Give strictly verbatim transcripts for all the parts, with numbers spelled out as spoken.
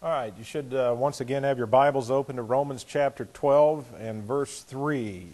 All right, you should uh, once again have your Bibles open to Romans chapter twelve and verse three.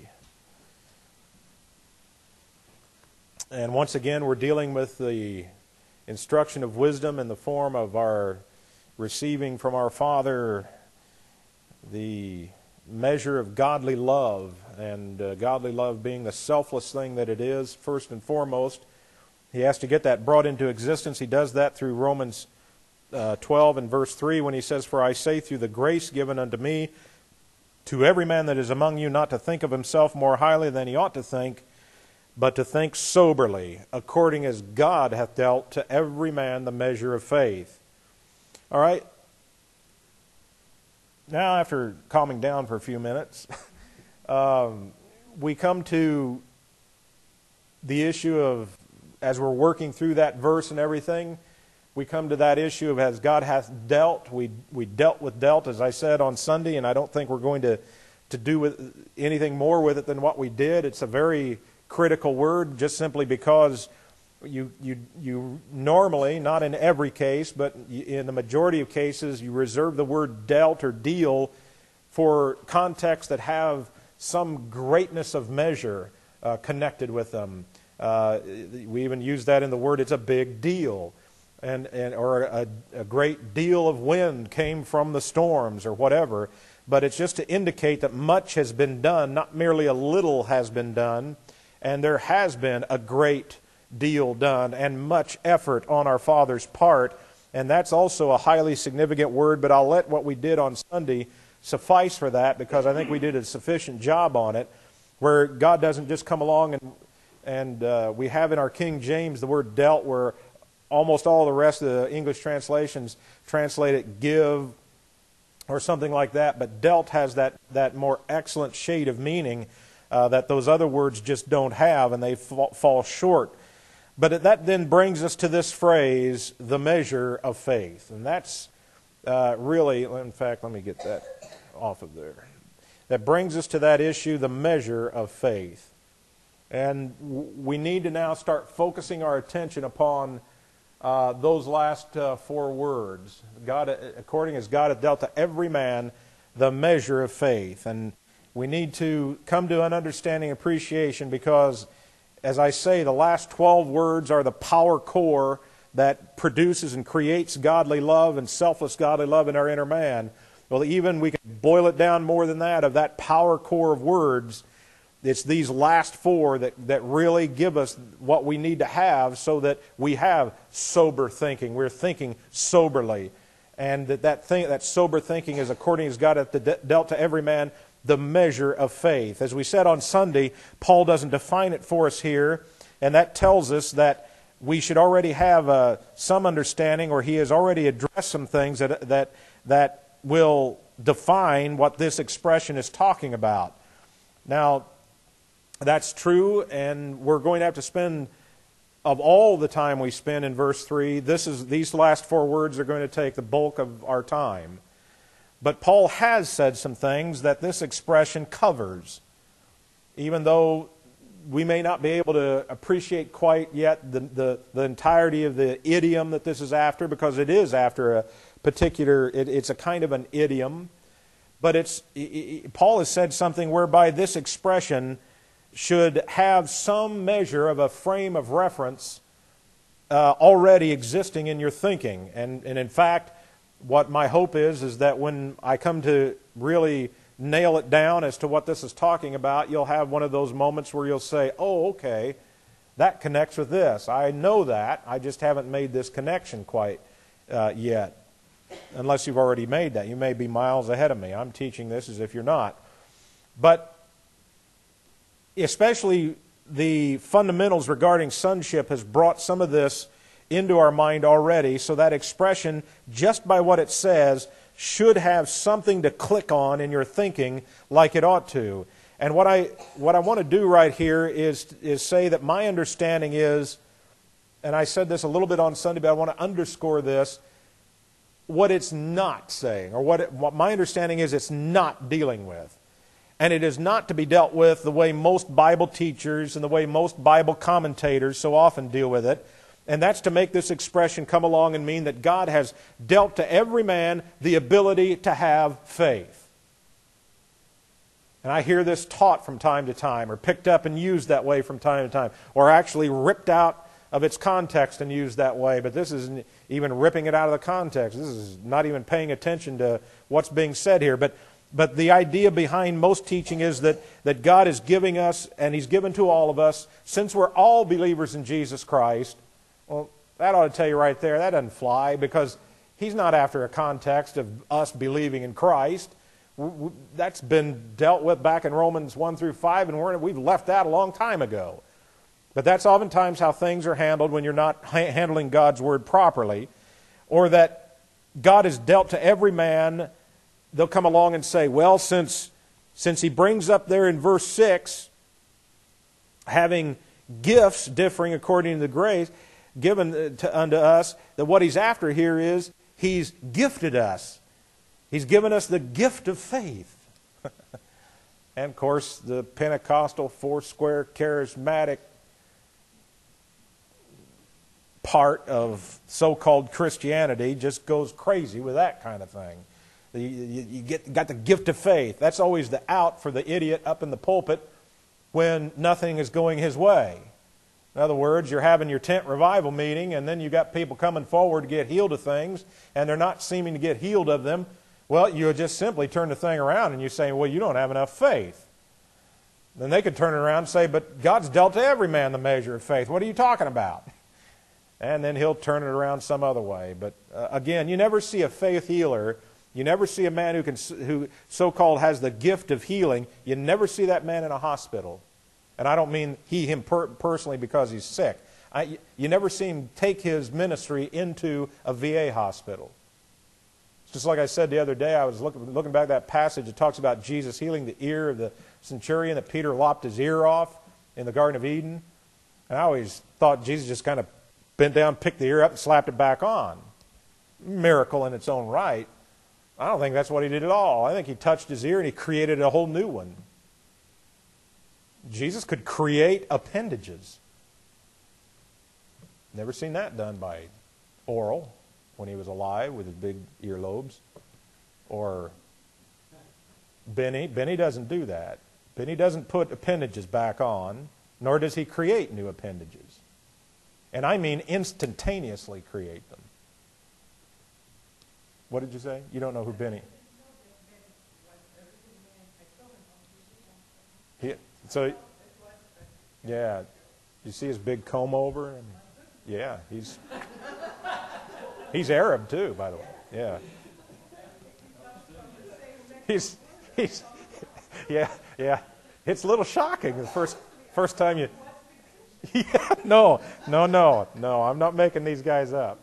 And once again, we're dealing with the instruction of wisdom in the form of our receiving from our Father the measure of godly love, and uh, godly love being the selfless thing that it is, first and foremost. He has to get that brought into existence. He does that through Romans uh, twelve and verse three when he says, "For I say through the grace given unto me, to every man that is among you not to think of himself more highly than he ought to think, but to think soberly, according as God hath dealt to every man the measure of faith." All right. Now, after calming down for a few minutes, um, we come to the issue of, as we're working through that verse and everything, we come to that issue of as God hath dealt. We we dealt with dealt, as I said on Sunday, and I don't think we're going to, to do with anything more with it than what we did. It's a very critical word, just simply because you you you normally, not in every case, but in the majority of cases, you reserve the word dealt or deal for contexts that have some greatness of measure uh, connected with them. Uh, we even use that in the word, it's a big deal. And, and or a, a great deal of wind came from the storms or whatever. But it's just to indicate that much has been done, not merely a little has been done. And there has been a great deal done and much effort on our Father's part. And that's also a highly significant word, but I'll let what we did on Sunday suffice for that, because I think we did a sufficient job on it, where God doesn't just come along and, and uh, we have in our King James the word dealt, where almost all the rest of the English translations translate it give or something like that, but dealt has that, that more excellent shade of meaning uh, that those other words just don't have, and they fall, fall short. But that then brings us to this phrase, the measure of faith. And that's uh, really, in fact, let me get that off of there. That brings us to that issue, the measure of faith. And we need to now start focusing our attention upon uh, those last uh, four words. God, according as God hath dealt to every man the measure of faith. And we need to come to an understanding, appreciation, because, as I say, the last twelve words are the power core that produces and creates godly love and selfless godly love in our inner man. Well, even we can boil it down more than that, of that power core of words. It's these last four that, that really give us what we need to have so that we have sober thinking. We're thinking soberly. And that that, thing, that sober thinking is according as God hath dealt to every man the measure of faith. As we said on Sunday, Paul doesn't define it for us here, and that tells us that we should already have uh, some understanding, or he has already addressed some things that, that, that will define what this expression is talking about. Now, that's true, and we're going to have to spend, of all the time we spend in verse three, this is, these last four words are going to take the bulk of our time. But Paul has said some things that this expression covers, even though we may not be able to appreciate quite yet the, the, the entirety of the idiom that this is after, because it is after a particular, it, it's a kind of an idiom. But it's it, it, Paul has said something whereby this expression should have some measure of a frame of reference uh, already existing in your thinking. And, and in fact, what my hope is, is that when I come to really nail it down as to what this is talking about, you'll have one of those moments where you'll say, oh, okay, that connects with this. I know that. I just haven't made this connection quite uh, yet. Unless you've already made that. You may be miles ahead of me. I'm teaching this as if you're not. But especially the fundamentals regarding sonship has brought some of this into our mind already, so that expression, just by what it says, should have something to click on in your thinking like it ought to. And what I what I want to do right here is, is say that my understanding is, and I said this a little bit on Sunday, but I want to underscore this, what it's not saying, or what, it, what my understanding is it's not dealing with. And it is not to be dealt with the way most Bible teachers and the way most Bible commentators so often deal with it. And that's to make this expression come along and mean that God has dealt to every man the ability to have faith. And I hear this taught from time to time, or picked up and used that way from time to time, or actually ripped out of its context and used that way. But this isn't even ripping it out of the context. This is not even paying attention to what's being said here. But But the idea behind most teaching is that, that God is giving us, and He's given to all of us, since we're all believers in Jesus Christ. Well, that ought to tell you right there, that doesn't fly, because He's not after a context of us believing in Christ. That's been dealt with back in Romans one through five, and we're, we've left that a long time ago. But that's oftentimes how things are handled when you're not handling God's Word properly, or that God has dealt to every man. They'll come along and say, well, since, since He brings up there in verse six, having gifts differing according to the grace given to, unto us, that what He's after here is He's gifted us. He's given us the gift of faith. And, of course, the Pentecostal, four-square, charismatic part of so-called Christianity just goes crazy with that kind of thing. You, you, you get, got the gift of faith. That's always the out for the idiot up in the pulpit when nothing is going his way. In other words, you're having your tent revival meeting, and then you've got people coming forward to get healed of things, and they're not seeming to get healed of them. Well, you just simply turn the thing around and you say, well, you don't have enough faith. Then they could turn it around and say, but God's dealt to every man the measure of faith. What are you talking about? And then he'll turn it around some other way. But uh, again, you never see a faith healer. You never see a man who can, who so-called has the gift of healing. You never see that man in a hospital. And I don't mean he, him per- personally because he's sick. I, you never see him take his ministry into a V A hospital. It's just like I said the other day, I was looking, looking back at that passage. It talks about Jesus healing the ear of the centurion that Peter lopped his ear off in the Garden of Eden. And I always thought Jesus just kind of bent down, picked the ear up, and slapped it back on. Miracle in its own right. I don't think that's what he did at all. I think he touched his ear and he created a whole new one. Jesus could create appendages. Never seen that done by oral when he was alive with his big earlobes. Or Benny. Benny doesn't do that. Benny doesn't put appendages back on, nor does he create new appendages. And I mean instantaneously create them. What did you say? You don't know who Benny? He, so, yeah. You see his big comb over? And, yeah, he's he's Arab too, by the way. Yeah. He's he's yeah yeah. It's a little shocking the first first time you. Yeah, no, no, no, no. I'm not making these guys up.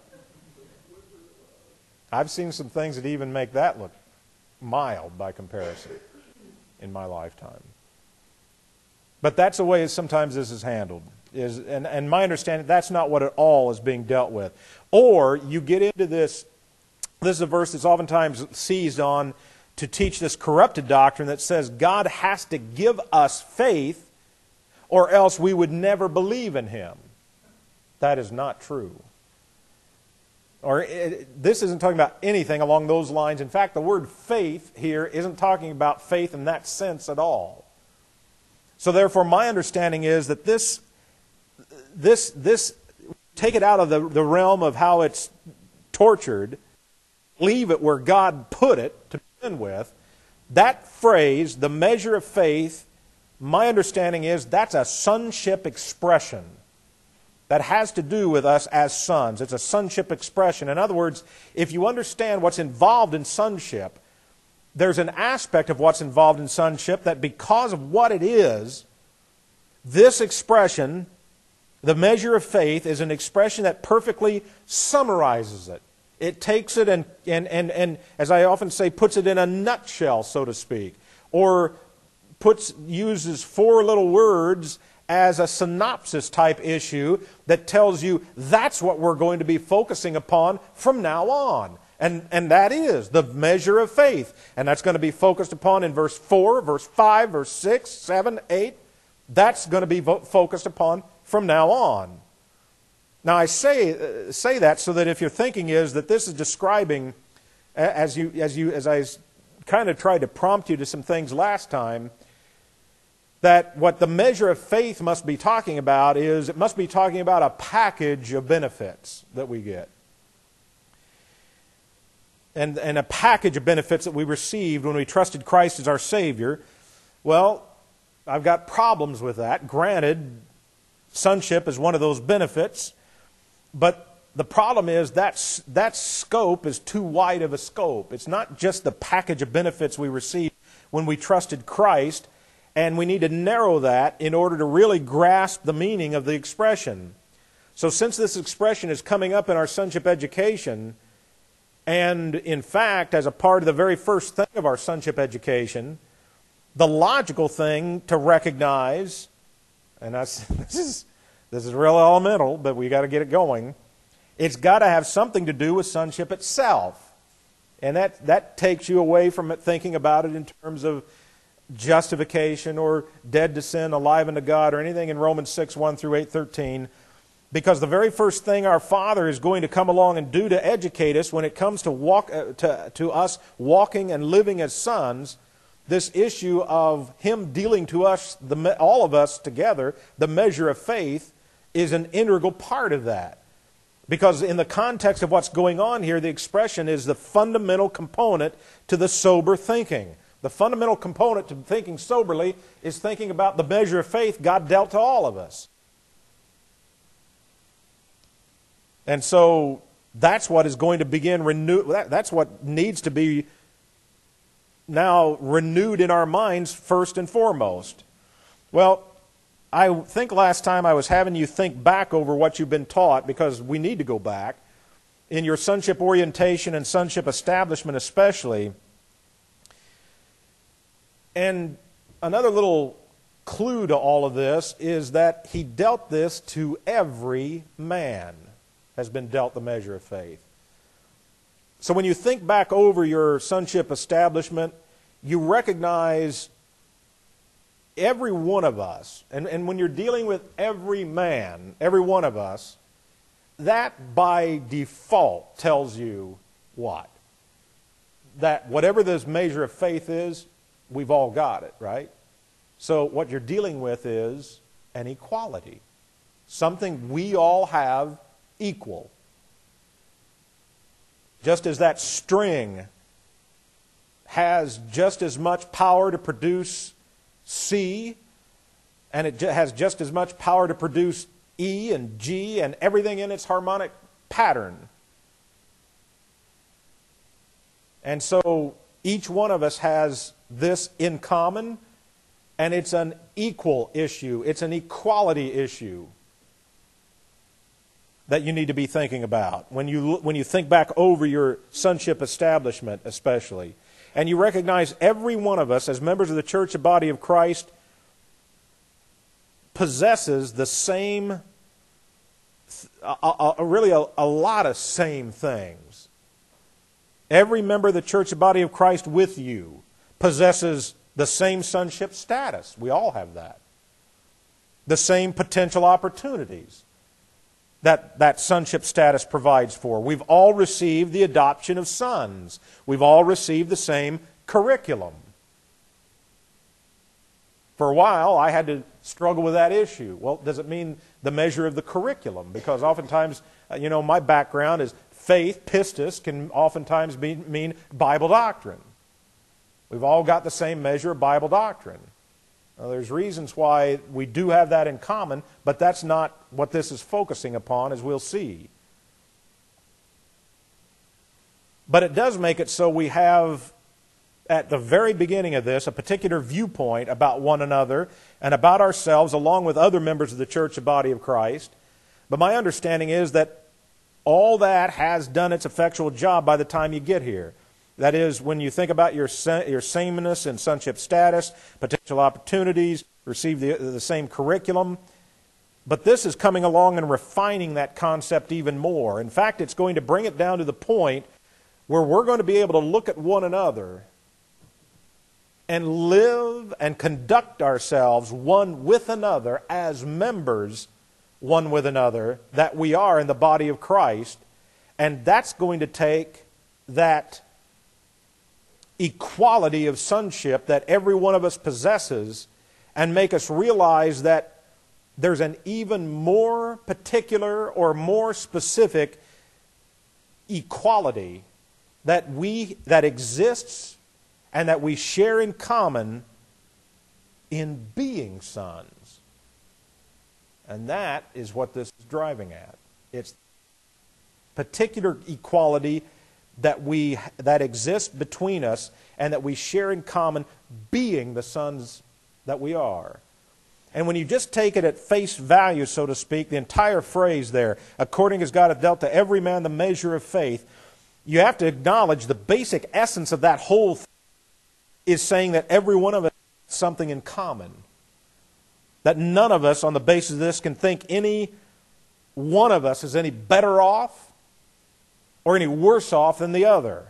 I've seen some things that even make that look mild by comparison in my lifetime. But that's the way sometimes this is handled. Is and, and my understanding, that's not what at all is being dealt with. Or you get into this, this is a verse that's oftentimes seized on to teach this corrupted doctrine that says God has to give us faith or else we would never believe in Him. That is not true. Or it, this isn't talking about anything along those lines. In fact, the word faith here isn't talking about faith in that sense at all. So therefore, my understanding is that this, this, this, take it out of the, the realm of how it's tortured, leave it where God put it to begin with. That phrase, the measure of faith, my understanding is that's a sonship expression that has to do with us as sons. It's a sonship expression. In other words, if you understand what's involved in sonship, there's an aspect of what's involved in sonship that because of what it is, this expression, the measure of faith, is an expression that perfectly summarizes it. It takes it and, and, and, and as I often say, puts it in a nutshell, so to speak. Or puts uses four little words as a synopsis type issue that tells you that's what we're going to be focusing upon from now on. And, and that is the measure of faith. And that's going to be focused upon in verse four, verse five, verse six, seven, eight. That's going to be vo- focused upon from now on. Now I say uh, say that so that if your thinking is that this is describing, as you as you as I kind of tried to prompt you to some things last time, that what the measure of faith must be talking about is it must be talking about a package of benefits that we get. And, and a package of benefits that we received when we trusted Christ as our Savior. Well, I've got problems with that. Granted, sonship is one of those benefits, but the problem is that that scope is too wide of a scope. It's not just the package of benefits we received when we trusted Christ, and we need to narrow that in order to really grasp the meaning of the expression. So since this expression is coming up in our sonship education, and in fact, as a part of the very first thing of our sonship education, the logical thing to recognize, and that's, this is this is real elemental, but we got to get it going. It's got to have something to do with sonship itself. And that, that takes you away from it thinking about it in terms of justification or dead to sin, alive unto God, or anything in Romans six, one through eight, thirteen. Because the very first thing our Father is going to come along and do to educate us when it comes to, walk, uh, to, to us walking and living as sons, this issue of Him dealing to us, the, all of us together, the measure of faith, is an integral part of that. Because in the context of what's going on here, the expression is the fundamental component to the sober thinking. The fundamental component to thinking soberly is thinking about the measure of faith God dealt to all of us. And so that's what is going to begin renew. That, that's what needs to be now renewed in our minds first and foremost. Well, I think last time I was having you think back over what you've been taught, because we need to go back. In your sonship orientation and sonship establishment especially. And another little clue to all of this is that He dealt this to every man, has been dealt the measure of faith. So when you think back over your sonship establishment, you recognize every one of us, and, and when you're dealing with every man, every one of us, that by default tells you what? That whatever this measure of faith is, we've all got it, right? So what you're dealing with is an equality. Something we all have equal. Just as that string has just as much power to produce C, and it has just as much power to produce E and G and everything in its harmonic pattern. And so each one of us has this in common, and it's an equal issue. It's an equality issue that you need to be thinking about when you, when you think back over your sonship establishment especially. And you recognize every one of us as members of the church, the body of Christ, possesses the same, a, a, a, really a, a lot of same things. Every member of the church, the body of Christ with you, possesses the same sonship status. We all have that. The same potential opportunities that that sonship status provides for. We've all received the adoption of sons. We've all received the same curriculum. For a while, I had to struggle with that issue. Well, does it mean the measure of the curriculum? Because oftentimes, you know, my background is faith, pistis, can oftentimes be, mean Bible doctrine. We've all got the same measure of Bible doctrine. Now, there's reasons why we do have that in common, but that's not what this is focusing upon, as we'll see. But it does make it so we have, at the very beginning of this, a particular viewpoint about one another and about ourselves, along with other members of the church, the body of Christ. But my understanding is that all that has done its effectual job by the time you get here. That is, when you think about your your sameness and sonship status, potential opportunities, receive the, the same curriculum. But this is coming along and refining that concept even more. In fact, it's going to bring it down to the point where we're going to be able to look at one another and live and conduct ourselves one with another as members one with another that we are in the body of Christ. And that's going to take that equality of sonship that every one of us possesses and make us realize that there's an even more particular or more specific equality that we that exists and that we share in common in being sons. And that is what this is driving at. It's particular equality that we that exists between us and that we share in common being the sons that we are. And when you just take it at face value, so to speak, the entire phrase there, according as God hath dealt to every man the measure of faith, you have to acknowledge the basic essence of that whole thing is saying that every one of us has something in common. That none of us, on the basis of this, can think any one of us is any better off or any worse off than the other,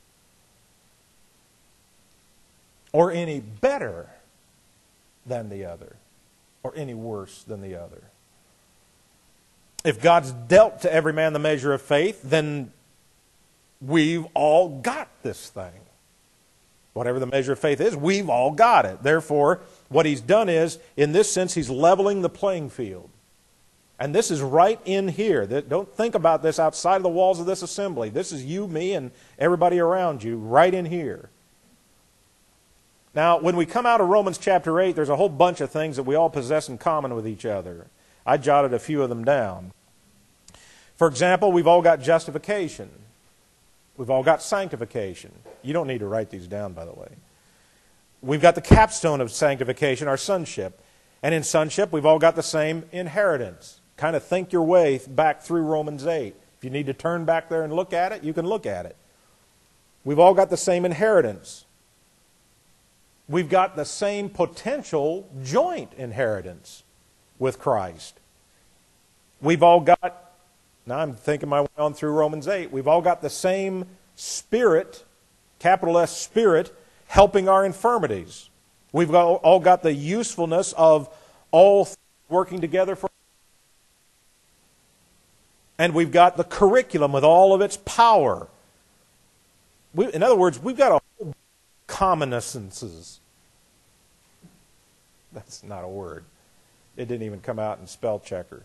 or any better than the other, or any worse than the other. If God's dealt to every man the measure of faith, then we've all got this thing. Whatever the measure of faith is, we've all got it. Therefore, what He's done is, in this sense, He's leveling the playing field. And this is right in here. Don't think about this outside of the walls of this assembly. This is you, me, and everybody around you, right in here. Now, when we come out of Romans chapter eight, there's a whole bunch of things that we all possess in common with each other. I jotted a few of them down. For example, we've all got justification. We've all got sanctification. You don't need to write these down, by the way. We've got the capstone of sanctification, our sonship. And in sonship, we've all got the same inheritance. Kind of think your way back through Romans eight. If you need to turn back there and look at it, you can look at it. We've all got the same inheritance. We've got the same potential joint inheritance with Christ. We've all got, now I'm thinking my way on through Romans eight, we've all got the same Spirit, capital S Spirit, helping our infirmities. We've got, all got the usefulness of all things working together for. And we've got the curriculum with all of its power. We, in other words, we've got a whole commonescences. That's not a word. It didn't even come out in spell checker.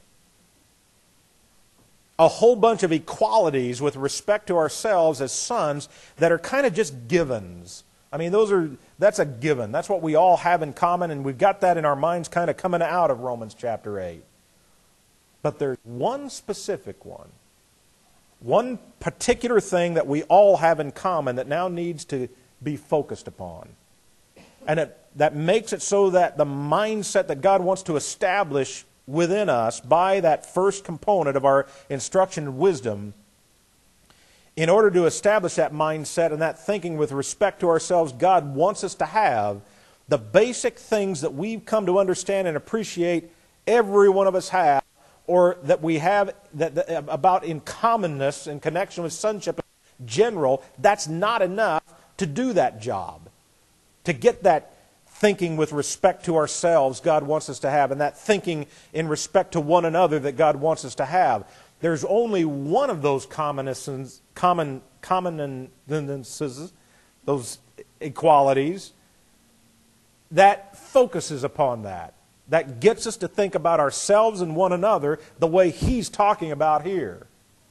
A whole bunch of equalities with respect to ourselves as sons that are kind of just givens. I mean, those are that's a given. That's what we all have in common, and we've got that in our minds kind of coming out of Romans chapter eight. But there's one specific one. One particular thing that we all have in common that now needs to be focused upon. And it, that makes it so that the mindset that God wants to establish within us by that first component of our instruction and wisdom, in order to establish that mindset and that thinking with respect to ourselves, God wants us to have the basic things that we've come to understand and appreciate every one of us have, or that we have that, that, about in commonness in connection with sonship in general. That's not enough to do that job. To get that thinking with respect to ourselves God wants us to have, and that thinking in respect to one another that God wants us to have. There's only one of those commonescences, common, commonences, those equalities, that focuses upon that. That gets us to think about ourselves and one another the way he's talking about here.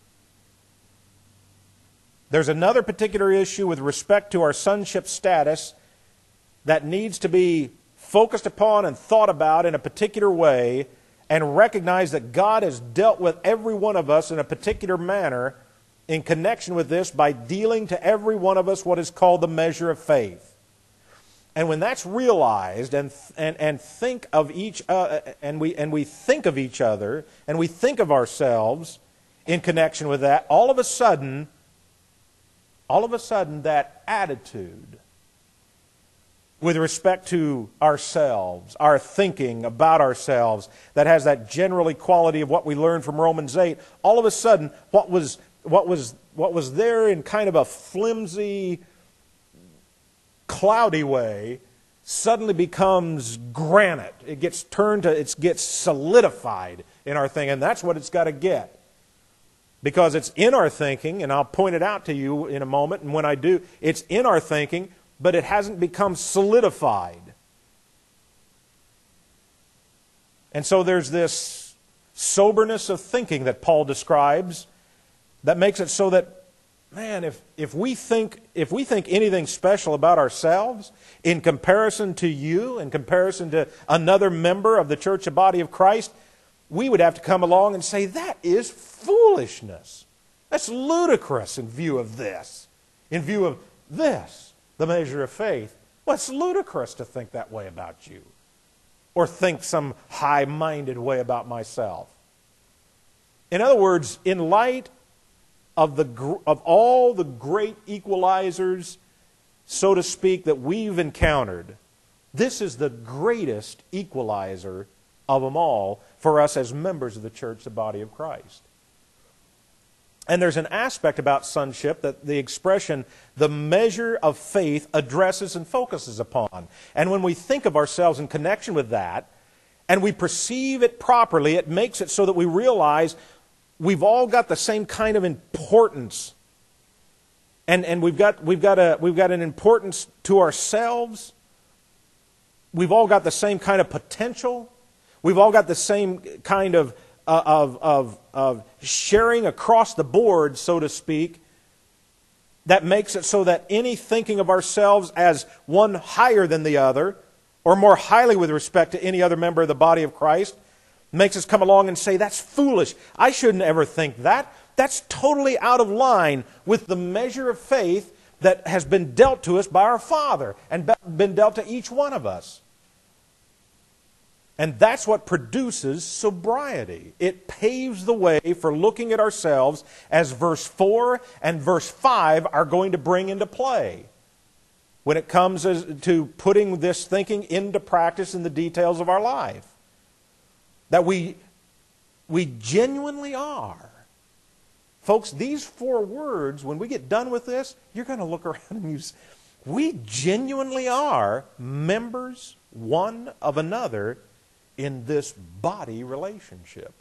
There's another particular issue with respect to our sonship status that needs to be focused upon and thought about in a particular way, and recognize that God has dealt with every one of us in a particular manner in connection with this by dealing to every one of us what is called the measure of faith. And when that's realized, and and and think of each uh, and we and we think of each other, and we think of ourselves in connection with that, all of a sudden, all of a sudden, that attitude with respect to ourselves, our thinking about ourselves, that has that general equality of what we learned from Romans eight, all of a sudden, what was what was what was there in kind of a flimsy, cloudy way suddenly becomes granite. It gets turned to, it gets solidified in our thinking. And that's what it's got to get. Because it's in our thinking, and I'll point it out to you in a moment, and when I do, it's in our thinking, but it hasn't become solidified. And so there's this soberness of thinking that Paul describes that makes it so that, man, if, if we think if we think anything special about ourselves in comparison to you, in comparison to another member of the church, the body of Christ, we would have to come along and say, that is foolishness. That's ludicrous in view of this. In view of this, the measure of faith. Well, it's ludicrous to think that way about you. Or think some high-minded way about myself. In other words, in light of the of all the great equalizers, so to speak, that we've encountered, this is the greatest equalizer of them all for us as members of the church, the body of Christ. And there's an aspect about sonship that the expression, the measure of faith, addresses and focuses upon. And when we think of ourselves in connection with that, and we perceive it properly, it makes it so that we realize we've all got the same kind of importance. And, and we've got, we've got a, we've got an importance to ourselves. We've all got the same kind of potential. We've all got the same kind of Uh, of, of, of sharing across the board, so to speak, that makes it so that any thinking of ourselves as one higher than the other, or more highly with respect to any other member of the body of Christ, makes us come along and say, that's foolish. I shouldn't ever think that. That's totally out of line with the measure of faith that has been dealt to us by our Father and been dealt to each one of us. And that's what produces sobriety. It paves the way for looking at ourselves as verse four and verse five are going to bring into play when it comes as, to putting this thinking into practice in the details of our life. That we, we genuinely are. Folks, these four words, when we get done with this, you're going to look around and you say, we genuinely are members one of another in this body relationship.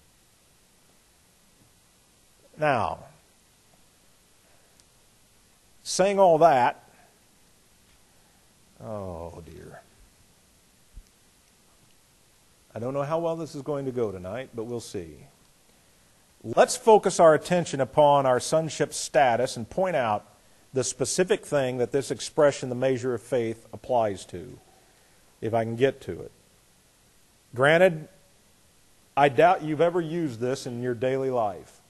Now, saying all that, oh dear. I don't know how well this is going to go tonight, but we'll see. Let's focus our attention upon our sonship status and point out the specific thing that this expression, the measure of faith, applies to, if I can get to it. Granted, I doubt you've ever used this in your daily life.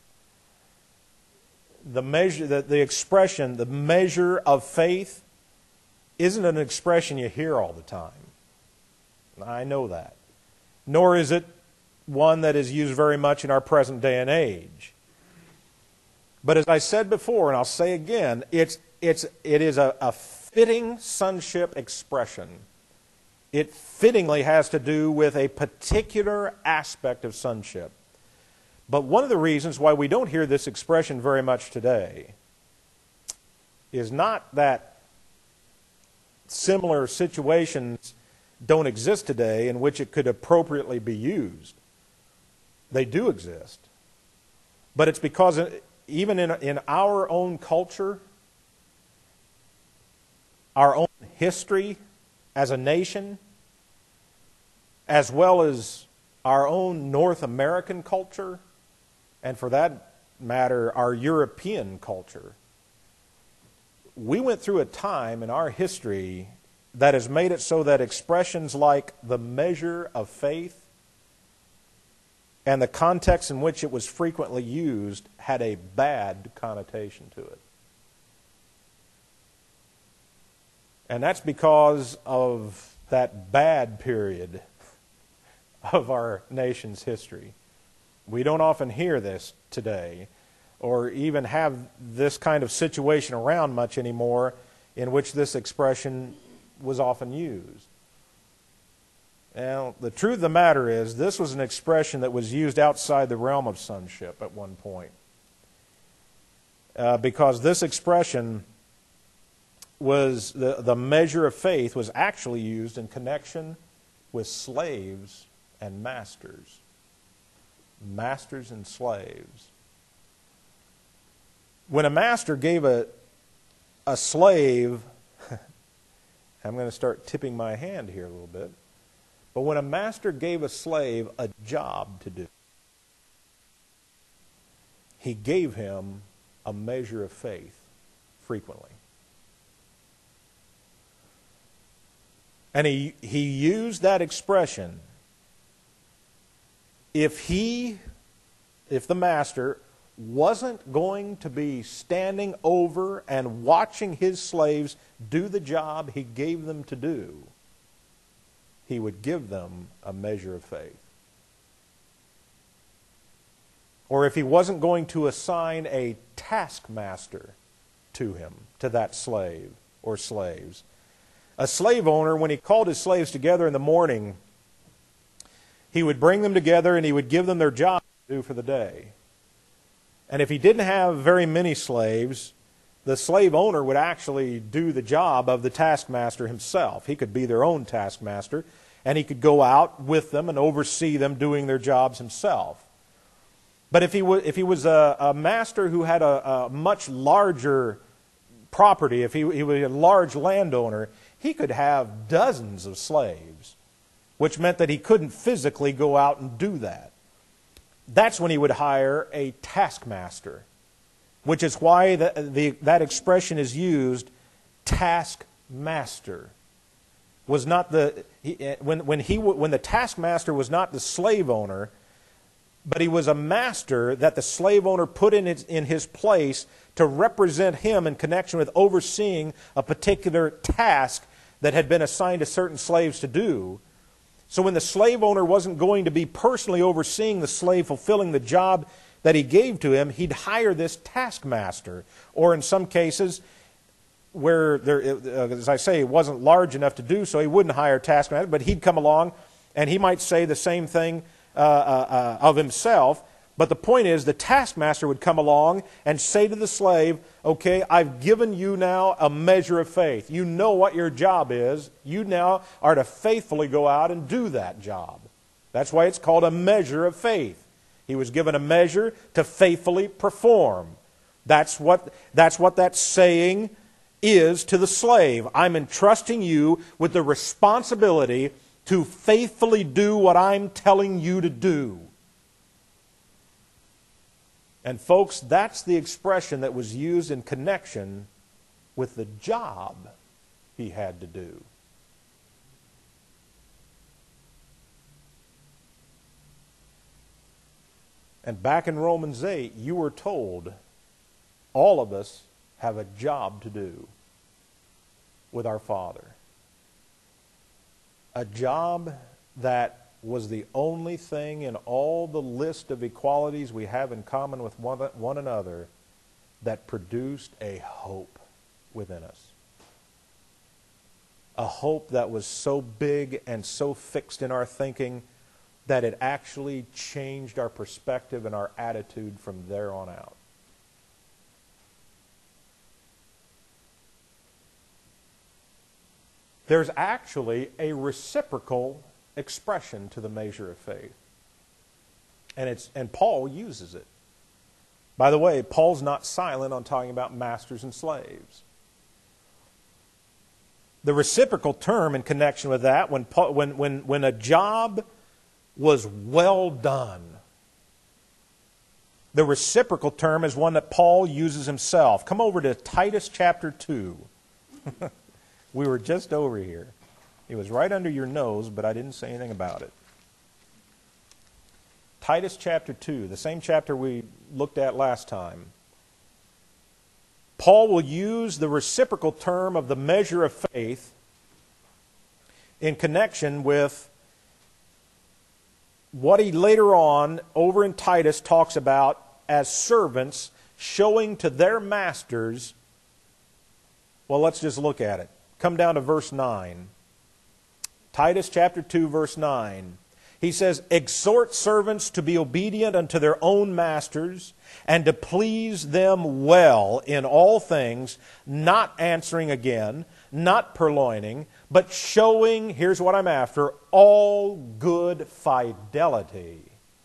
The measure, the, the expression, the measure of faith, isn't an expression you hear all the time. I know that. Nor is it one that is used very much in our present day and age. But as I said before, and I'll say again, it's, it's, it is a, a fitting sonship expression. It fittingly has to do with a particular aspect of sonship. But one of the reasons why we don't hear this expression very much today is not that similar situations don't exist today in which it could appropriately be used. They do exist. But it's because even in, in our own culture, our own history, as a nation, as well as our own North American culture, and for that matter, our European culture, we went through a time in our history that has made it so that expressions like the measure of faith and the context in which it was frequently used had a bad connotation to it. And that's because of that bad period of our nation's history. We don't often hear this today, or even have this kind of situation around much anymore in which this expression was often used. Now, the truth of the matter is, this was an expression that was used outside the realm of sonship at one point. Uh, because this expression was, the, the measure of faith was actually used in connection with slaves and masters. masters and slaves. When a master gave a, a slave, I'm going to start tipping my hand here a little bit, but when a master gave a slave a job to do, he gave him a measure of faith frequently. And he, he used that expression. If he, if the master wasn't going to be standing over and watching his slaves do the job he gave them to do, he would give them a measure of faith. Or if he wasn't going to assign a taskmaster to him, to that slave or slaves. A slave owner, when he called his slaves together in the morning, he would bring them together and he would give them their job to do for the day. And if he didn't have very many slaves, the slave owner would actually do the job of the taskmaster himself. He could be their own taskmaster, and he could go out with them and oversee them doing their jobs himself. But if he was, if he was a, a master who had a, a much larger property, if he, he was a large landowner, he could have dozens of slaves, which meant that he couldn't physically go out and do that. That's when he would hire a taskmaster, which is why the, the, that expression is used, taskmaster. Was not the he, when when he when the taskmaster was not the slave owner, but he was a master that the slave owner put in his, in his place to represent him in connection with overseeing a particular task that had been assigned to certain slaves to do. So when the slave owner wasn't going to be personally overseeing the slave fulfilling the job that he gave to him, he'd hire this taskmaster. Or in some cases, where, there, as I say, it wasn't large enough to do so, he wouldn't hire a taskmaster, but he'd come along and he might say the same thing uh, uh, uh, of himself. But the point is, the taskmaster would come along and say to the slave, okay, I've given you now a measure of faith. You know what your job is. You now are to faithfully go out and do that job. That's why it's called a measure of faith. He was given a measure to faithfully perform. That's what, that's what that saying is to the slave. I'm entrusting you with the responsibility to faithfully do what I'm telling you to do. And folks, that's the expression that was used in connection with the job he had to do. And back in Romans eight, you were told all of us have a job to do with our Father. A job that was the only thing in all the list of equalities we have in common with one, one another that produced a hope within us. A hope that was so big and so fixed in our thinking that it actually changed our perspective and our attitude from there on out. There's actually a reciprocal expression to the measure of faith. And it's and Paul uses it. By the way, Paul's not silent on talking about masters and slaves. The reciprocal term in connection with that, when when when when a job was well done, the reciprocal term is one that Paul uses himself. Come over to Titus chapter two. We were just over here. It was right under your nose, but I didn't say anything about it. Titus chapter two, the same chapter we looked at last time. Paul will use the reciprocal term of the measure of faith in connection with what he later on, over in Titus, talks about as servants showing to their masters. Well, let's just look at it. Come down to verse nine. Titus chapter two, verse nine. He says, exhort servants to be obedient unto their own masters, and to please them well in all things, not answering again, not purloining, but showing, here's what I'm after, all good fidelity.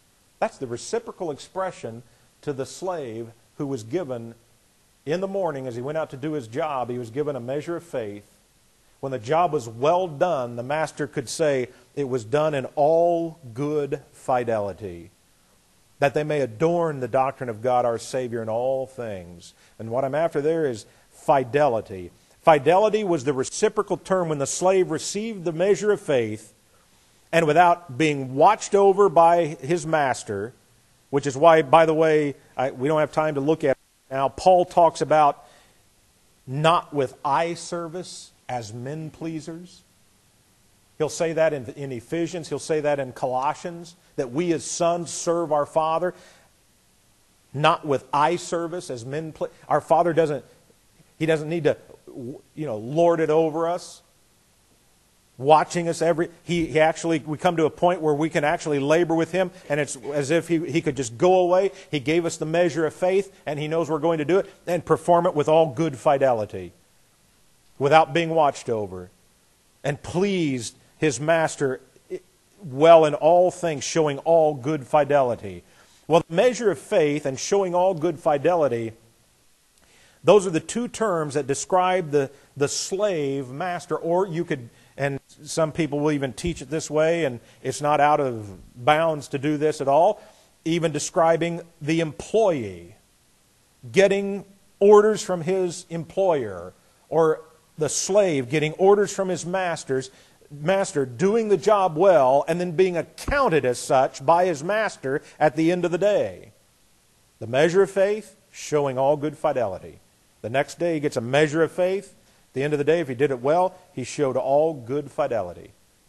That's the reciprocal expression to the slave who was given in the morning as he went out to do his job. He was given a measure of faith. When the job was well done, the master could say, it was done in all good fidelity, that they may adorn the doctrine of God our Savior in all things. And what I'm after there is fidelity. Fidelity was the reciprocal term when the slave received the measure of faith, and without being watched over by his master, which is why, by the way, I, we don't have time to look at it now, Paul talks about not with eye service as men pleasers. He'll say that in, in Ephesians. He'll say that in Colossians, that we as sons serve our Father not with eye service as men pleasers. Our Father doesn't, He doesn't need to, you know, lord it over us, watching us every... He, he actually, we come to a point where we can actually labor with Him, and it's as if he, he could just go away. He gave us the measure of faith, and He knows we're going to do it, and perform it with all good fidelity, without being watched over, and pleased His Master well in all things, showing all good fidelity. Well, the measure of faith and showing all good fidelity, those are the two terms that describe the, the slave master. Or you could, and some people will even teach it this way, and it's not out of bounds to do this at all, even describing the employee getting orders from his employer, or the slave getting orders from his masters, master doing the job well, and then being accounted as such by his master at the end of the day. The measure of faith, showing all good fidelity. The next day he gets a measure of faith. At the end of the day, if he did it well, he showed all good fidelity.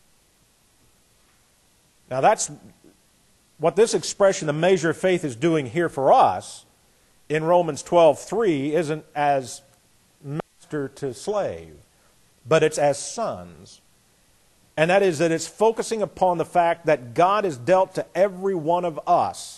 Now that's what this expression, the measure of faith, is doing here for us in Romans twelve three isn't as master to slave, but it's as sons. And that is that it's focusing upon the fact that God has dealt to every one of us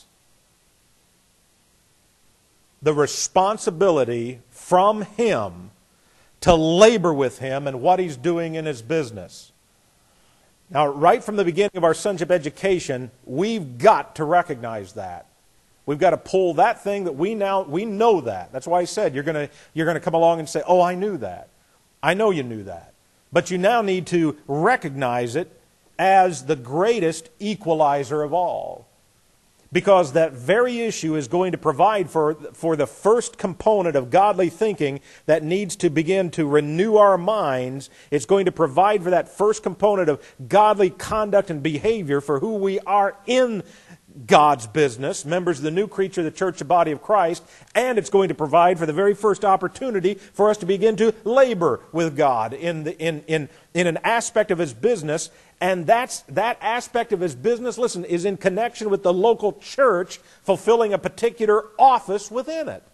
the responsibility from Him to labor with Him and what He's doing in His business. Now, right from the beginning of our sonship education, we've got to recognize that. We've got to pull that thing that we now, we know that. That's why I said you're going to, you're going to come along and say, oh, I knew that. I know you knew that. But you now need to recognize it as the greatest equalizer of all. Because that very issue is going to provide for, for the first component of godly thinking that needs to begin to renew our minds. It's going to provide for that first component of godly conduct and behavior for who we are in God's business, members of the new creature, the church, the body of Christ, and it's going to provide for the very first opportunity for us to begin to labor with God in, the, in, in, in an aspect of His business, and that's, that aspect of His business, listen, is in connection with the local church fulfilling a particular office within it.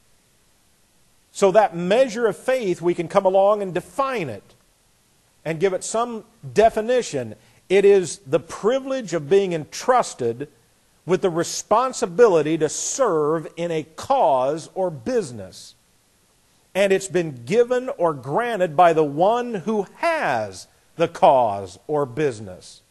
So that measure of faith, we can come along and define it and give it some definition. It is the privilege of being entrusted with the responsibility to serve in a cause or business. And it's been given or granted by the one who has the cause or business.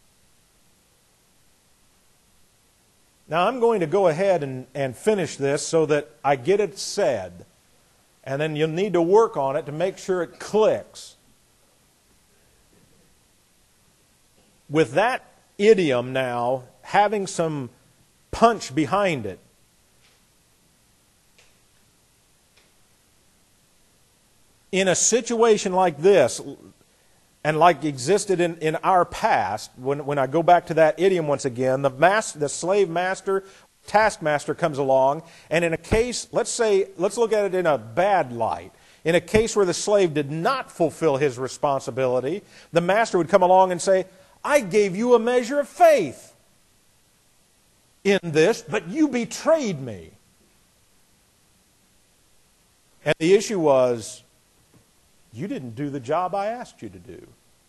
Now I'm going to go ahead and, and finish this so that I get it said. And then you'll need to work on it to make sure it clicks. With that idiom now having some punch behind it, in a situation like this, and like existed in, in our past, when, when I go back to that idiom once again, the, master, the slave master, taskmaster comes along, and in a case, let's say, let's look at it in a bad light. In a case where the slave did not fulfill his responsibility, the master would come along and say, I gave you a measure of faith in this, but you betrayed me. And the issue was, you didn't do the job I asked you to do.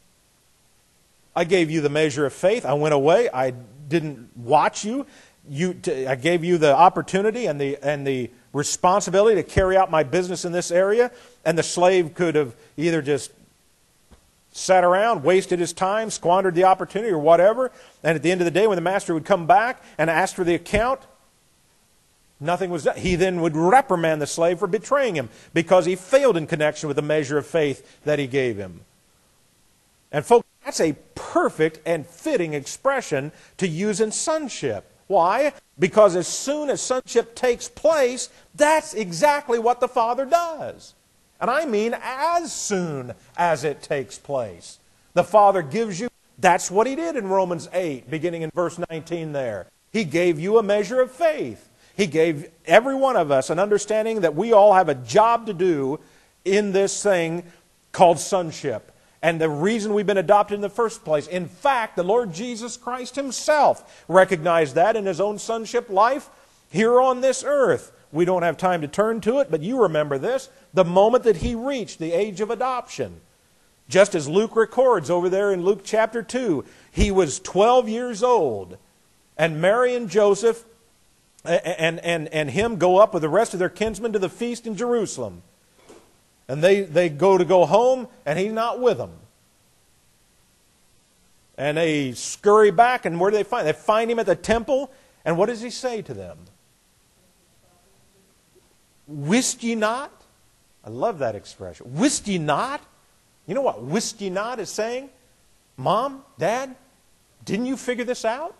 I gave you the measure of faith. I went away. I didn't watch you. You, t- I gave you the opportunity and the and the responsibility to carry out my business in this area. And the slave could have either just sat around, wasted his time, squandered the opportunity or whatever, and at the end of the day when the master would come back and ask for the account, nothing was done. He then would reprimand the slave for betraying him because he failed in connection with the measure of faith that he gave him. And folks, that's a perfect and fitting expression to use in sonship. Why? Because as soon as sonship takes place, that's exactly what the Father does. And I mean as soon as it takes place. The Father gives you, that's what He did in Romans eight, beginning in verse nineteen there. He gave you a measure of faith. He gave every one of us an understanding that we all have a job to do in this thing called sonship. And the reason we've been adopted in the first place. In fact, the Lord Jesus Christ Himself recognized that in His own sonship life here on this earth. We don't have time to turn to it, but you remember this. The moment that He reached the age of adoption. Just as Luke records over there in Luke chapter two, He was twelve years old. And Mary and Joseph and, and, and Him go up with the rest of their kinsmen to the feast in Jerusalem. And they, they go to go home, and He's not with them. And they scurry back, and where do they find They find Him at the temple, and what does He say to them? Wist ye not? I love that expression. Wist ye not? You know what wist ye not is saying? Mom, Dad, didn't you figure this out?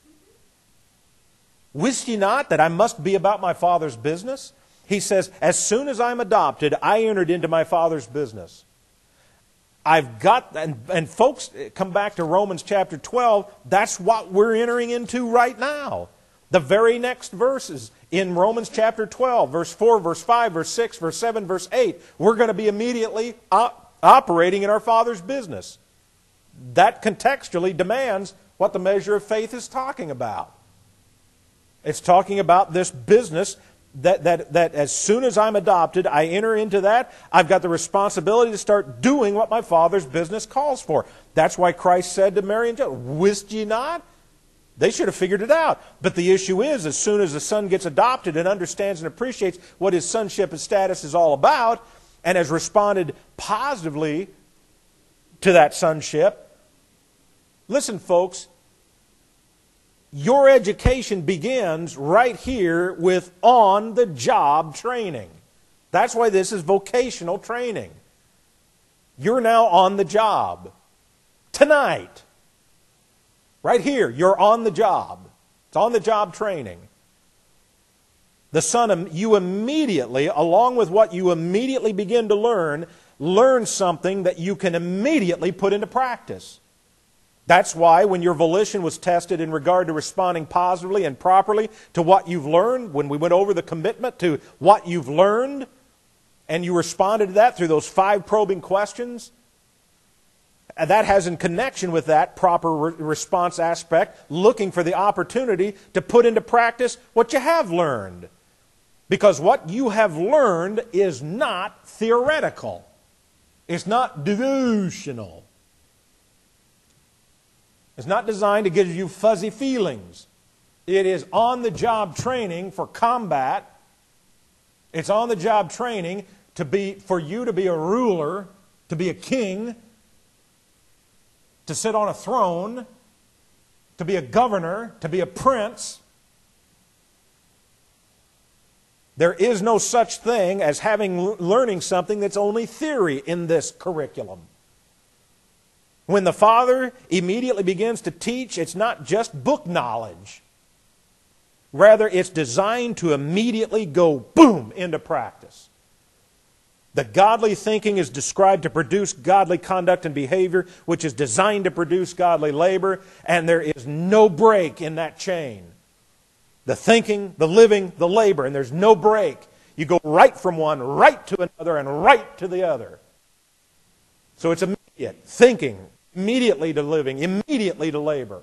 Wist ye not that I must be about my Father's business? He says, as soon as I'm adopted, I entered into my Father's business. I've got, and, and folks, come back to Romans chapter twelve, that's what we're entering into right now. The very next verses in Romans chapter twelve, verse four, verse five, verse six, verse seven, verse eight, we're going to be immediately op- operating in our Father's business. That contextually demands what the measure of faith is talking about. It's talking about this business That, that, that as soon as I'm adopted, I enter into that. I've got the responsibility to start doing what my Father's business calls for. That's why Christ said to Mary and Joseph, wist ye not? They should have figured it out. But the issue is, as soon as the son gets adopted and understands and appreciates what his sonship and status is all about, and has responded positively to that sonship, listen, folks, your education begins right here with on-the-job training. That's why this is vocational training. You're now on the job. Tonight. Right here, you're on the job. It's on-the-job training. The son, you immediately, along with what you immediately begin to learn, learn something that you can immediately put into practice. That's why when your volition was tested in regard to responding positively and properly to what you've learned, when we went over the commitment to what you've learned, and you responded to that through those five probing questions, that has in connection with that proper re- response aspect, looking for the opportunity to put into practice what you have learned. Because what you have learned is not theoretical. It's not devotional. It's not designed to give you fuzzy feelings. It is on-the-job training for combat. It's on-the-job training to be for you to be a ruler, to be a king, to sit on a throne, to be a governor, to be a prince. There is no such thing as having learning something that's only theory in this curriculum. When the Father immediately begins to teach, it's not just book knowledge. Rather, it's designed to immediately go, boom, into practice. The godly thinking is described to produce godly conduct and behavior, which is designed to produce godly labor, and there is no break in that chain. The thinking, the living, the labor, and there's no break. You go right from one, right to another, and right to the other. So it's immediate thinking, immediately to living, immediately to labor.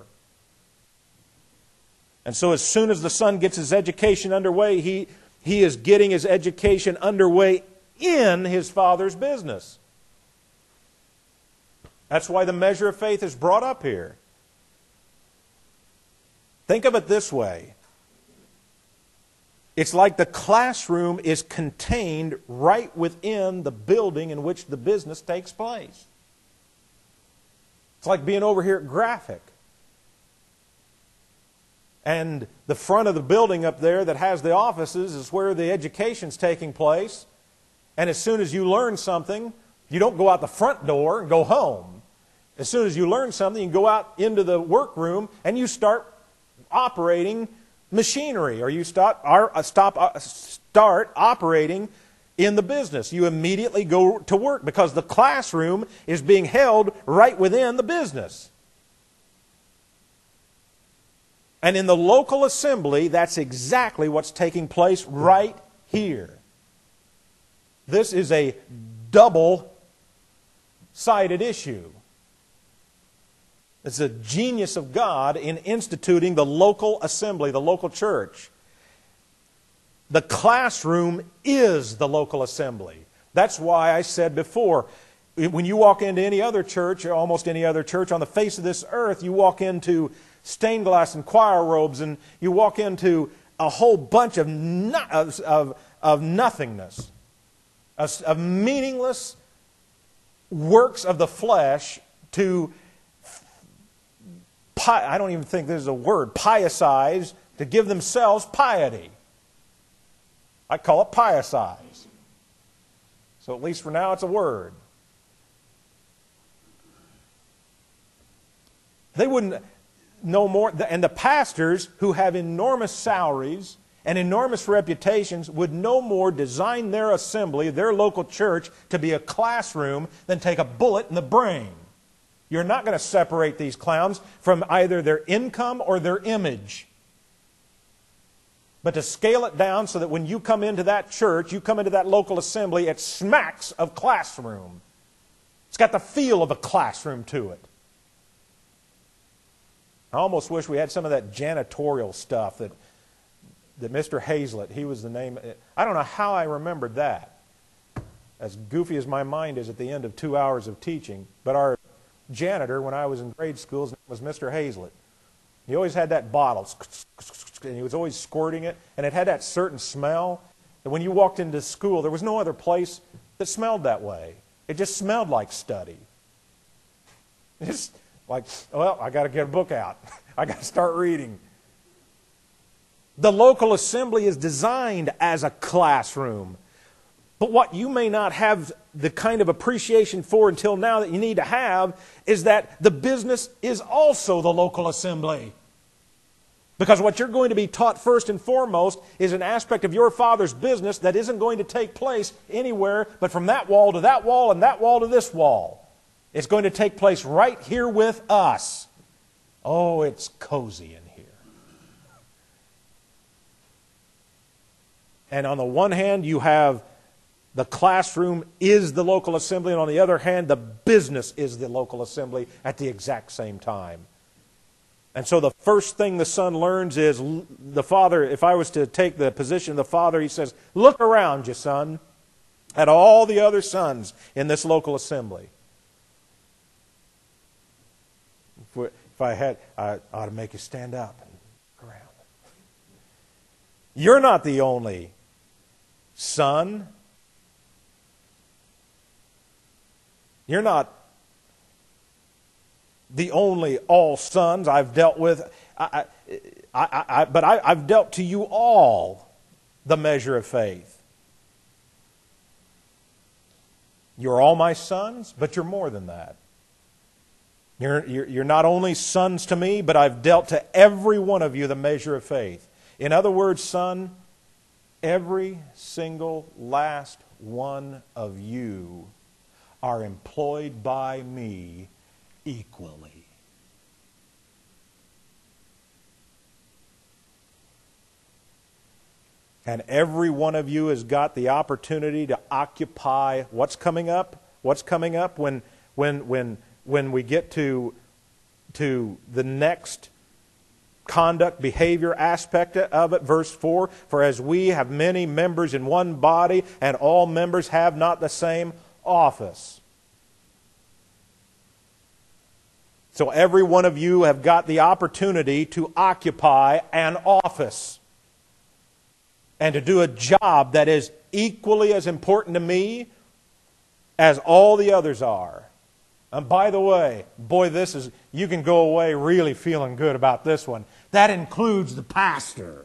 And so as soon as the son gets his education underway, he, he is getting his education underway in his Father's business. That's why the measure of faith is brought up here. Think of it this way. It's like the classroom is contained right within the building in which the business takes place. It's like being over here at Graphic. And the front of the building up there that has the offices is where the education's taking place. And as soon as you learn something, you don't go out the front door and go home. As soon as you learn something, you go out into the workroom and you start operating machinery, or you start, stop, start operating in the business. You immediately go to work because the classroom is being held right within the business. And in the local assembly, that's exactly what's taking place right here. This is a double-sided issue. It's a genius of God in instituting the local assembly, the local church. The classroom is the local assembly. That's why I said before, when you walk into any other church, or almost any other church on the face of this earth, you walk into stained glass and choir robes, and you walk into a whole bunch of, no, of, of, of nothingness, of, of meaningless works of the flesh to, I don't even think there's a word, piousize, to give themselves piety. I call it piousize. So at least for now it's a word. They wouldn't know more, and the pastors who have enormous salaries and enormous reputations would no more design their assembly, their local church, to be a classroom than take a bullet in the brain. You're not going to separate these clowns from either their income or their image. But to scale it down so that when you come into that church, you come into that local assembly, it smacks of classroom. It's got the feel of a classroom to it. I almost wish we had some of that janitorial stuff that, that Mister Hazlett, he was the name. I don't know how I remembered that. As goofy as my mind is at the end of two hours of teaching. But our janitor, when I was in grade school, his name was Mister Hazlett. He always had that bottle, and he was always squirting it, and it had that certain smell. And when you walked into school, there was no other place that smelled that way. It just smelled like study. It's like, well, I got to get a book out. I got to start reading. The local assembly is designed as a classroom. But what you may not have the kind of appreciation for until now that you need to have is that the business is also the local assembly. Because what you're going to be taught first and foremost is an aspect of your Father's business that isn't going to take place anywhere but from that wall to that wall and that wall to this wall. It's going to take place right here with us. Oh, it's cozy in here. And on the one hand, you have the classroom is the local assembly, and on the other hand, the business is the local assembly at the exact same time. And so the first thing the son learns is the father, if I was to take the position of the father, he says, look around you, son, at all the other sons in this local assembly. If, if I had, I ought to make you stand up and look around. You're not the only son. You're not the only all sons I've dealt with, I, I, I, I, but I, I've dealt to you all the measure of faith. You're all my sons, but you're more than that. You're, you're, you're not only sons to me, but I've dealt to every one of you the measure of faith. In other words, son, every single last one of you are employed by me equally. And every one of you has got the opportunity to occupy what's coming up. What's coming up when when when when we get to to the next conduct, behavior aspect of it, verse four, for as we have many members in one body, and all members have not the same office. So every one of you have got the opportunity to occupy an office and to do a job that is equally as important to me as all the others are. And by the way, boy, this is, you can go away really feeling good about this one. That includes the pastor.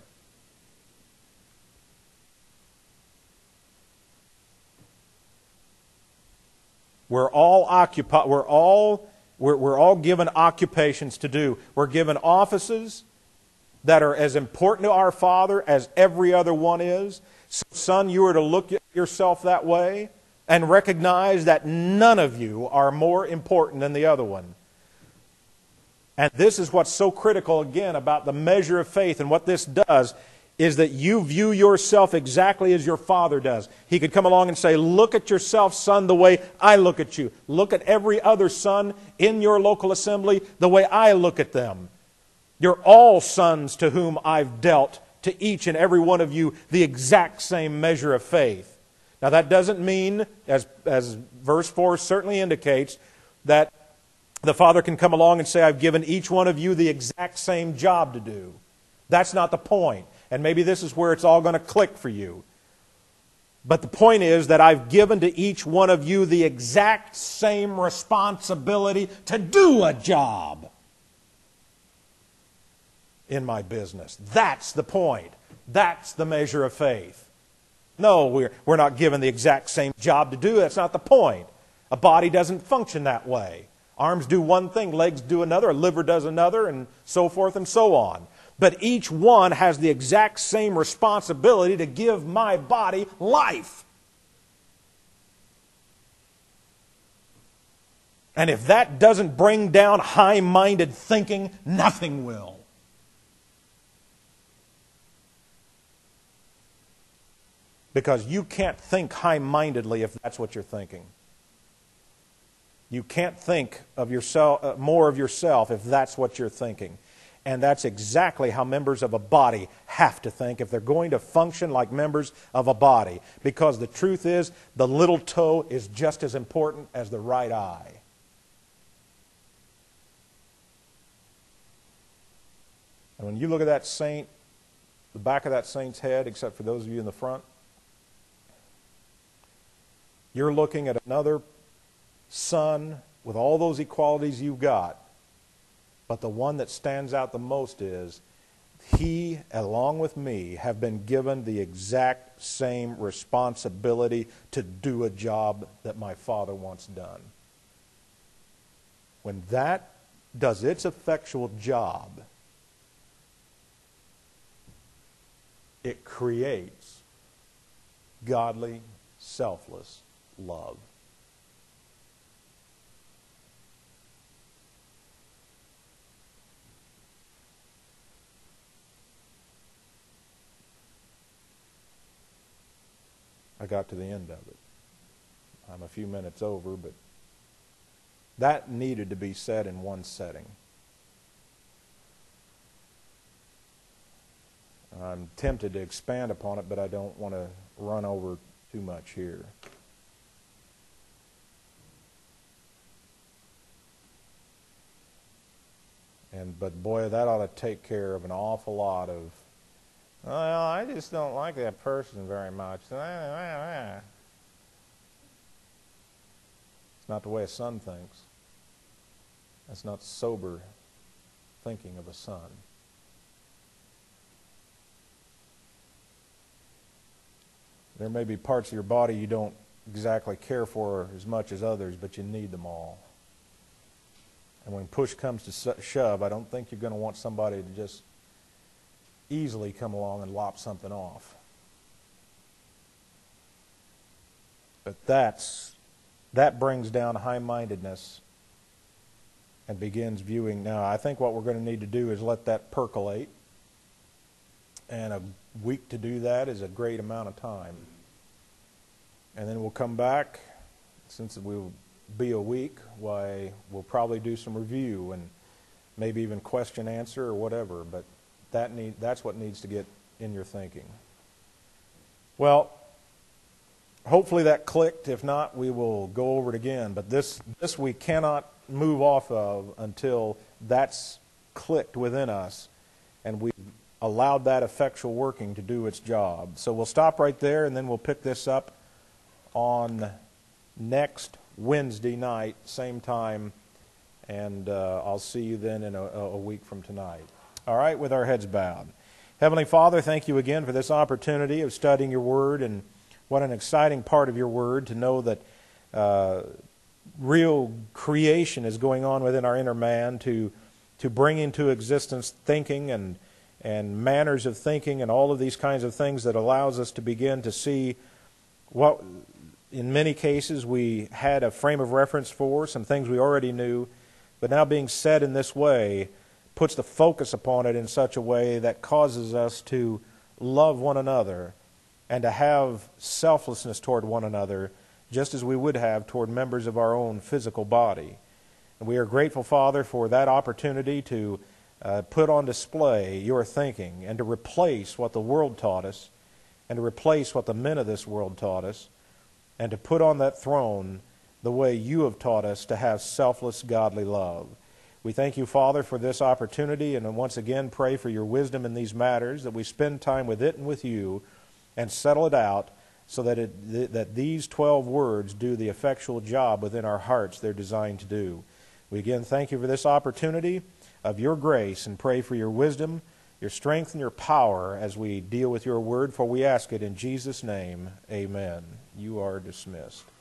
We're all occupied, we're all, we're, we're all given occupations to do. We're given offices that are as important to our Father as every other one is. So, son, you are to look at yourself that way and recognize that none of you are more important than the other one. And this is what's so critical, again, about the measure of faith. And what this does is that you view yourself exactly as your Father does. He could come along and say, look at yourself, son, the way I look at you. Look at every other son in your local assembly the way I look at them. You're all sons to whom I've dealt, to each and every one of you, the exact same measure of faith. Now that doesn't mean, as, as verse four certainly indicates, that the Father can come along and say, I've given each one of you the exact same job to do. That's not the point. And maybe this is where it's all going to click for you. But the point is that I've given to each one of you the exact same responsibility to do a job in my business. That's the point. That's the measure of faith. No, we're, we're not given the exact same job to do. That's not the point. A body doesn't function that way. Arms do one thing, legs do another, a liver does another, and so forth and so on. But each one has the exact same responsibility to give my body life. And if that doesn't bring down high-minded thinking, nothing will. Because you can't think high-mindedly if that's what you're thinking. You can't think of yourself, uh, more of yourself if that's what you're thinking. And that's exactly how members of a body have to think if they're going to function like members of a body. Because the truth is, the little toe is just as important as the right eye. And when you look at that saint, the back of that saint's head, except for those of you in the front, you're looking at another son with all those equalities you've got. But the one that stands out the most is he, along with me, have been given the exact same responsibility to do a job that my Father wants done. When that does its effectual job, it creates godly, selfless love. I got to the end of it. I'm a few minutes over, but that needed to be said in one setting. I'm tempted to expand upon it, but I don't want to run over too much here. And but boy, that ought to take care of an awful lot of, well, I just don't like that person very much. It's not the way a son thinks. That's not sober thinking of a son. There may be parts of your body you don't exactly care for as much as others, but you need them all. And when push comes to shove, I don't think you're going to want somebody to just easily come along and lop something off. But that's, that brings down high-mindedness and begins viewing. Now, I think what we're going to need to do is let that percolate. And a week to do that is a great amount of time. And then we'll come back, since it will be a week, why we'll probably do some review and maybe even question answer or whatever, but that need, that's what needs to get in your thinking. Well, hopefully that clicked. If not, we will go over it again. But this, this we cannot move off of until that's clicked within us and we've allowed that effectual working to do its job. So we'll stop right there and then we'll pick this up on next Wednesday night, same time, and uh, I'll see you then in a, a week from tonight. All right, with our heads bowed. Heavenly Father, thank you again for this opportunity of studying your Word, and what an exciting part of your Word to know that uh, real creation is going on within our inner man to to bring into existence thinking and and manners of thinking and all of these kinds of things that allows us to begin to see what in many cases we had a frame of reference for, some things we already knew, but now being said in this way puts the focus upon it in such a way that causes us to love one another and to have selflessness toward one another, just as we would have toward members of our own physical body. And we are grateful, Father, for that opportunity to uh, put on display your thinking and to replace what the world taught us and to replace what the men of this world taught us and to put on that throne the way you have taught us to have selfless, godly love. We thank you, Father, for this opportunity, and once again pray for your wisdom in these matters, that we spend time with it and with you and settle it out so that it, th- that these twelve words do the effectual job within our hearts they're designed to do. We again thank you for this opportunity of your grace and pray for your wisdom, your strength, and your power as we deal with your word, for we ask it in Jesus' name. Amen. You are dismissed.